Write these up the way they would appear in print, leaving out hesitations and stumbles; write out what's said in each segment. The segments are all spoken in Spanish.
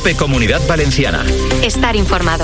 COPE Comunidad Valenciana. Estar informado.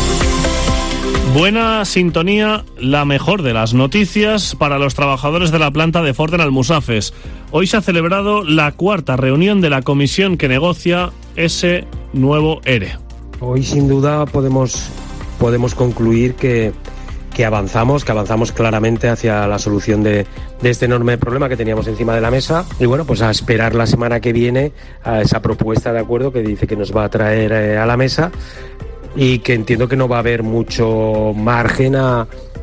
Buena sintonía, la mejor de las noticias para los trabajadores de la planta de Ford en Almusafes. Hoy se ha celebrado la cuarta reunión de la comisión que negocia ese nuevo ERE. Hoy sin duda podemos concluir que avanzamos claramente hacia la solución de este enorme problema que teníamos encima de la mesa. Y bueno, pues a esperar la semana que viene a esa propuesta de acuerdo que dice que nos va a traer a la mesa, y que entiendo que no va a haber mucho margen a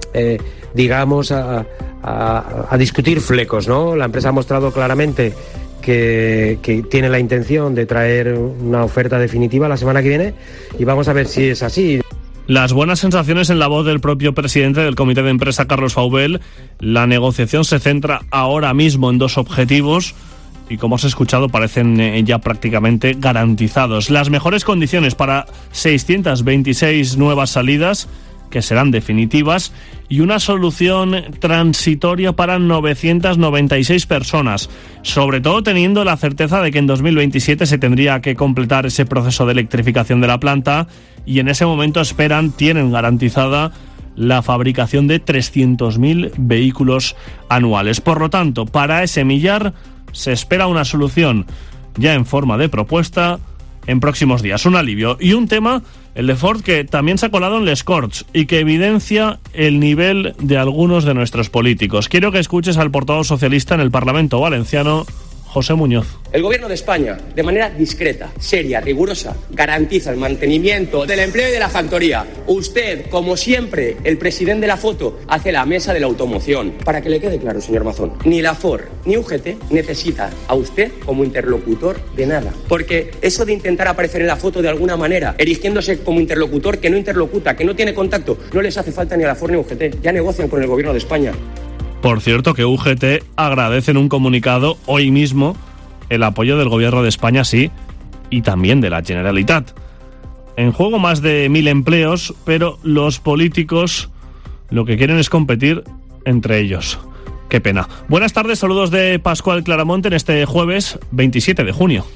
discutir flecos, ¿no? La empresa ha mostrado claramente que tiene la intención de traer una oferta definitiva la semana que viene, y vamos a ver si es así. Las buenas sensaciones en la voz del propio presidente del comité de empresa, Carlos Faubel. La negociación se centra ahora mismo en dos objetivos y, como os he escuchado, parecen ya prácticamente garantizados. Las mejores condiciones para 626 nuevas salidas, que serán definitivas, y una solución transitoria para 996 personas, sobre todo teniendo la certeza de que en 2027 se tendría que completar ese proceso de electrificación de la planta, y en ese momento tienen garantizada la fabricación de 300.000 vehículos anuales. Por lo tanto, para ese millar se espera una solución ya en forma de propuesta en próximos días. Un alivio. Y un tema, el de Ford, que también se ha colado en Les Corts y que evidencia el nivel de algunos de nuestros políticos. Quiero que escuches al portavoz socialista en el Parlamento valenciano, José Muñoz. El Gobierno de España, de manera discreta, seria, rigurosa, garantiza el mantenimiento del empleo y de la factoría. Usted, como siempre, el presidente de la foto, hace la mesa de la automoción. Para que le quede claro, señor Mazón, ni la Ford ni UGT necesita a usted como interlocutor de nada. Porque eso de intentar aparecer en la foto de alguna manera, erigiéndose como interlocutor que no interlocuta, que no tiene contacto, no les hace falta ni a la Ford ni a UGT. Ya negocian con el Gobierno de España. Por cierto, que UGT agradece en un comunicado hoy mismo el apoyo del Gobierno de España, sí, y también de la Generalitat. En juego más de 1.000 empleos, pero los políticos lo que quieren es competir entre ellos. Qué pena. Buenas tardes, saludos de Pascual Claramonte en este jueves 27 de junio.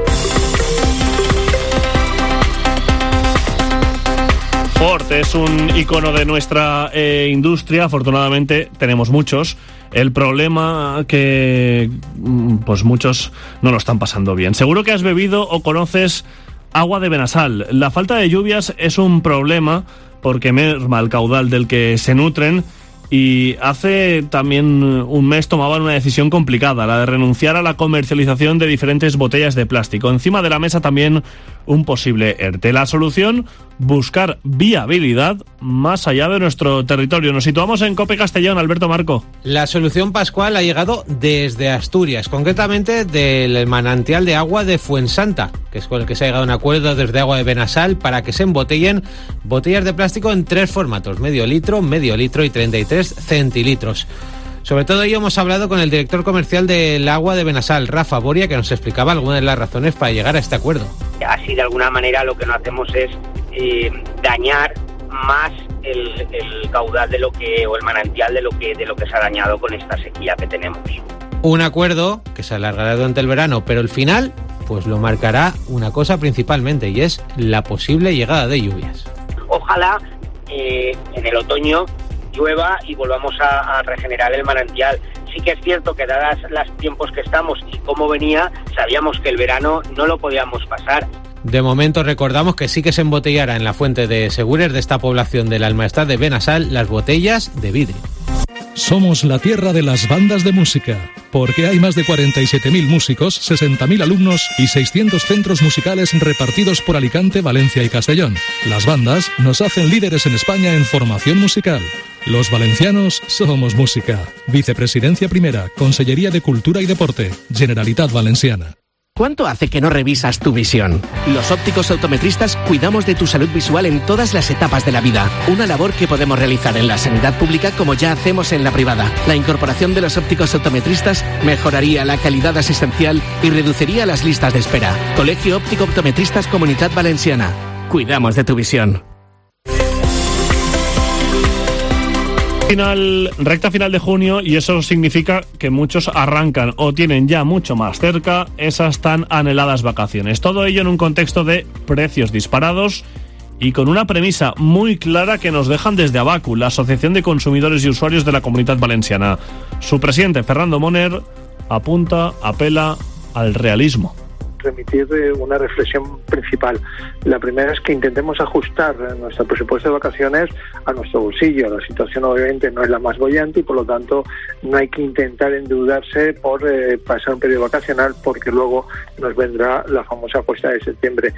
Ford es un icono de nuestra industria, afortunadamente tenemos muchos. El problema que pues muchos no lo están pasando bien. Seguro que has bebido o conoces agua de Benasal. La falta de lluvias es un problema porque merma el caudal del que se nutren, y hace también un mes tomaban una decisión complicada, la de renunciar a la comercialización de diferentes botellas de plástico. Encima de la mesa también un posible ERTE. La solución, buscar viabilidad más allá de nuestro territorio. Nos situamos en COPE Castellón. Alberto Marco. La solución, Pascual, ha llegado desde Asturias, concretamente del manantial de agua de Fuensanta, que es con el que se ha llegado a un acuerdo desde Agua de Benasal para que se embotellen botellas de plástico en 3 formatos: medio litro y 33 centilitros. Sobre todo ello hemos hablado con el director comercial del Agua de Benasal, Rafa Boria, que nos explicaba algunas de las razones para llegar a este acuerdo. Así, de alguna manera, lo que no hacemos es dañar más el caudal de lo que, o el manantial de lo que se ha dañado con esta sequía que tenemos. Un acuerdo que se alargará durante el verano, pero el final pues lo marcará una cosa principalmente, y es la posible llegada de lluvias. Ojalá en el otoño llueva y volvamos a regenerar el manantial. Sí que es cierto que, dadas los tiempos que estamos y cómo venía, sabíamos que el verano no lo podíamos pasar. De momento recordamos que sí que se embotellará en la fuente de Segures de esta población del Almaestad de Benasal las botellas de vidrio. Somos la tierra de las bandas de música, porque hay más de 47.000 músicos, 60.000 alumnos y 600 centros musicales repartidos por Alicante, Valencia y Castellón. Las bandas nos hacen líderes en España en formación musical. Los valencianos somos música. Vicepresidencia Primera, Consellería de Cultura y Deporte, Generalitat Valenciana. ¿Cuánto hace que no revisas tu visión? Los ópticos optometristas cuidamos de tu salud visual en todas las etapas de la vida. Una labor que podemos realizar en la sanidad pública como ya hacemos en la privada. La incorporación de los ópticos optometristas mejoraría la calidad asistencial y reduciría las listas de espera. Colegio Óptico Optometristas Comunitat Valenciana. Cuidamos de tu visión. Recta final de junio, y eso significa que muchos arrancan o tienen ya mucho más cerca esas tan anheladas vacaciones. Todo ello en un contexto de precios disparados y con una premisa muy clara que nos dejan desde ABACU, la Asociación de Consumidores y Usuarios de la Comunitat Valenciana. Su presidente, Fernando Moner, apela al realismo. Remitir una reflexión principal. La primera es que intentemos ajustar nuestro presupuesto de vacaciones a nuestro bolsillo. La situación obviamente no es la más bollante y por lo tanto no hay que intentar endeudarse por pasar un periodo vacacional, porque luego nos vendrá la famosa cuesta de septiembre.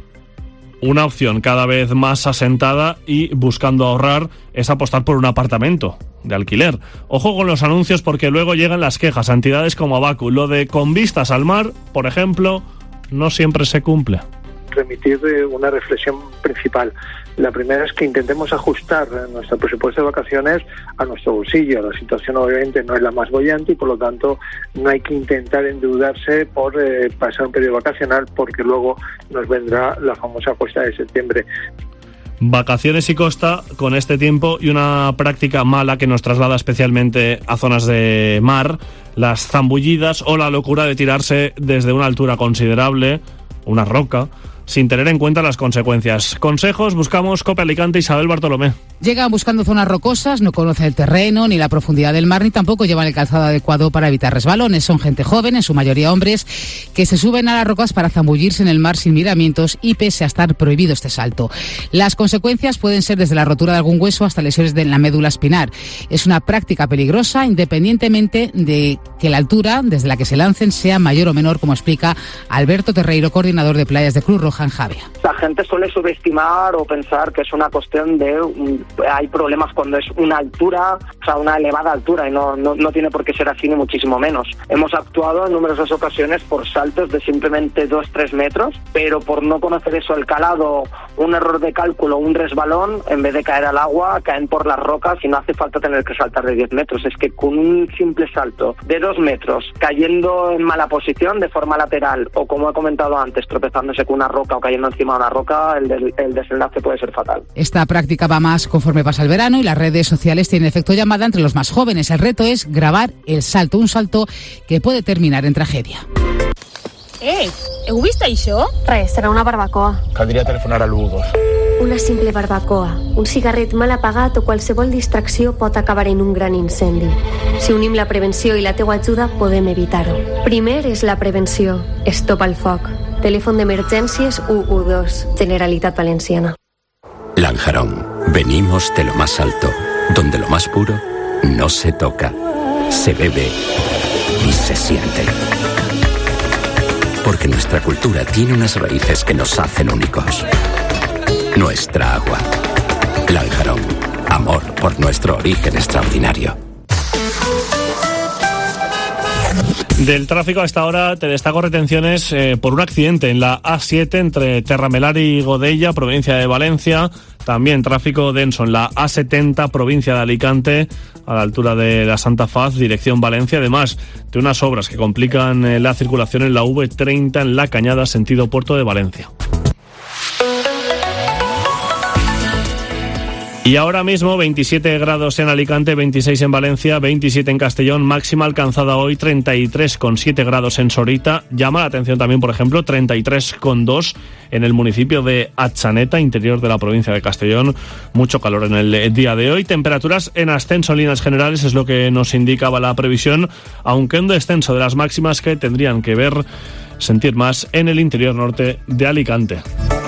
Una opción cada vez más asentada y buscando ahorrar es apostar por un apartamento de alquiler. Ojo con los anuncios, porque luego llegan las quejas a entidades como ABACU. Lo de con vistas al mar, por ejemplo, no siempre se cumple. Remitir una reflexión principal. La primera es que intentemos ajustar nuestro presupuesto de vacaciones a nuestro bolsillo. La situación obviamente no es la más bollante y por lo tanto no hay que intentar endeudarse por pasar un periodo vacacional, porque luego nos vendrá la famosa cuesta de septiembre. Vacaciones y costa con este tiempo, y una práctica mala que nos traslada especialmente a zonas de mar, las zambullidas o la locura de tirarse desde una altura considerable, una roca, sin tener en cuenta las consecuencias. Consejos buscamos. COPE Alicante, Isabel Bartolomé. Llegan buscando zonas rocosas, no conocen el terreno ni la profundidad del mar, ni tampoco llevan el calzado adecuado para evitar resbalones. Son gente joven, en su mayoría hombres, que se suben a las rocas para zambullirse en el mar sin miramientos y pese a estar prohibido este salto. Las consecuencias pueden ser desde la rotura de algún hueso hasta lesiones de la médula espinal. Es una práctica peligrosa independientemente de que la altura desde la que se lancen sea mayor o menor, como explica Alberto Terreiro, coordinador de playas de Cruz Roja en Javia. La gente suele subestimar o pensar que es una cuestión de hay problemas cuando es una altura, o sea, una elevada altura, y no tiene por qué ser así, ni muchísimo menos. Hemos actuado en numerosas ocasiones por saltos de simplemente 2-3 metros, pero por no conocer eso, el calado, un error de cálculo, un resbalón, en vez de caer al agua, caen por las rocas y no hace falta tener que saltar de 10 metros. Es que con un simple salto de 2 metros, cayendo en mala posición, de forma lateral, o como he comentado antes, tropezándose con una roca o cayendo encima de una roca, el desenlace puede ser fatal. Esta práctica va más conforme pasa el verano y las redes sociales tienen efecto llamada entre los más jóvenes. El reto es grabar el salto, un salto que puede terminar en tragedia. Heu vist això? Res, serà una barbacoa. Caldria telefonar a l'112. Una simple barbacoa, un cigarret mal apagat o qualsevol distracció pot acabar en un gran incendi. Si unim la prevenció i la teua ajuda, podem evitar-ho. Primer és la prevenció. Stop al foc. Telèfon d'emergències 112. Generalitat Valenciana. Lanjarón. Venimos de lo más alto, donde lo más puro no se toca, se bebe y se siente. Porque nuestra cultura tiene unas raíces que nos hacen únicos. Nuestra agua. Lanjarón. Amor por nuestro origen extraordinario. Del tráfico a esta hora te destaco retenciones por un accidente en la A7 entre Terramelar y Godella, provincia de Valencia. También tráfico denso en la A70, provincia de Alicante, a la altura de la Santa Faz, dirección Valencia. Además de unas obras que complican la circulación en la V30 en La Cañada, sentido Puerto de Valencia. Y ahora mismo 27 grados en Alicante, 26 en Valencia, 27 en Castellón, máxima alcanzada hoy 33,7 grados en Sorita. Llama la atención también, por ejemplo, 33,2 en el municipio de Atxaneta, interior de la provincia de Castellón. Mucho calor en el día de hoy. Temperaturas en ascenso en líneas generales, es lo que nos indicaba la previsión, aunque un descenso de las máximas que tendrían que sentir más en el interior norte de Alicante.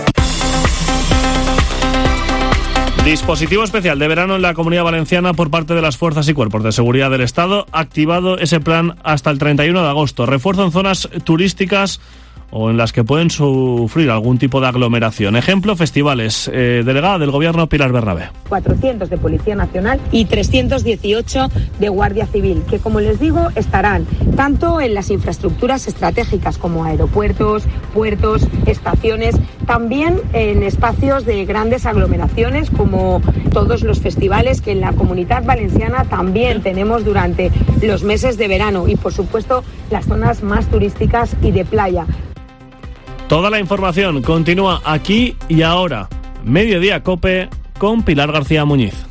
Dispositivo especial de verano en la Comunidad Valenciana por parte de las fuerzas y cuerpos de seguridad del Estado. Activado ese plan hasta el 31 de agosto. Refuerzo en zonas turísticas o en las que pueden sufrir algún tipo de aglomeración. Ejemplo, festivales. Delegada del Gobierno, Pilar Bernabé. 400 de Policía Nacional y 318 de Guardia Civil, que, como les digo, estarán tanto en las infraestructuras estratégicas como aeropuertos, puertos, estaciones, también en espacios de grandes aglomeraciones como todos los festivales que en la Comunitat Valenciana también tenemos durante los meses de verano y, por supuesto, las zonas más turísticas y de playa. Toda la información continúa aquí y ahora. Mediodía COPE con Pilar García Muñiz.